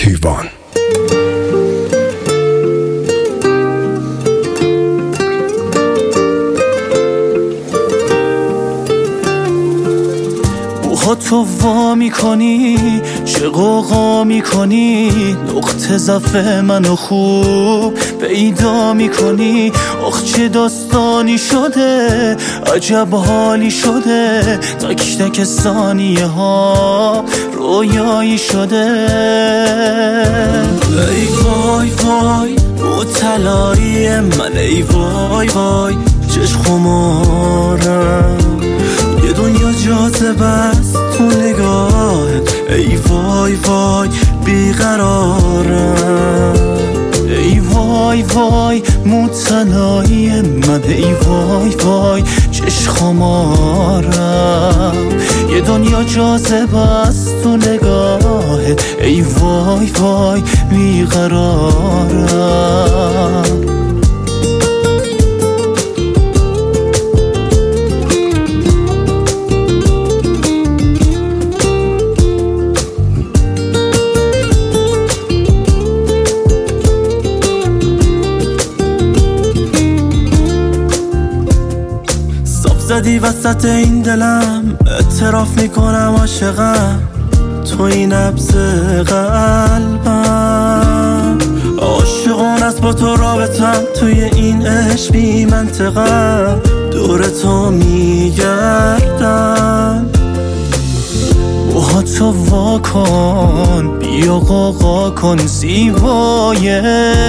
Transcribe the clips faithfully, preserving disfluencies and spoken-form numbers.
کیوان. تو وا میکنی چه قوقا میکنی، نقطه ضعف منو خوب پیدا میکنی. آخ چه داستانی شده، عجب حالی شده، تک تک ثانیه ها رویایی شده. ای وای وای مطلعی من، ای وای وای چشم خمارم، یه دنیا جاذبه است تو نگاهت. ای وای وای بیقرارم، ای وای وای مطلعی من، ای وای وای چشم خمارم، یه دنیا جاذبه است تو نگاهت. ای وای وای بیقرارم. زدی وسط این دلم، اعتراف میکنم عاشقم، تو این نبض قلبم. عاشقون است با تو رابطم، توی این عشق بی منطقم، دور تو میگردم. موهاتو وا کن بیا قاقا کن زیبای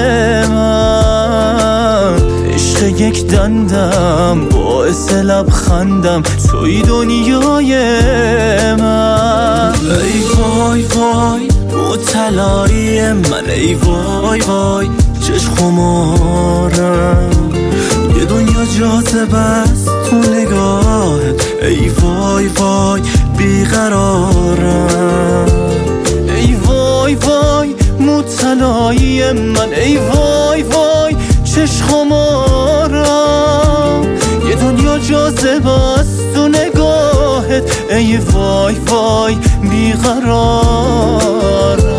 من، عشق یک دندم باعث لبخندم، توی دنیای من. ای وای وای مطلعی من، ای وای وای چشم خمارم، یه دنیا جاذبه است تو نگاهت. ای وای وای بیقرارم، ای وای وای مطلعی من، ای وای وای چشم خمارم، یه دنیا جاذبه است تو نگاهت. ای وای وای بیقرارم.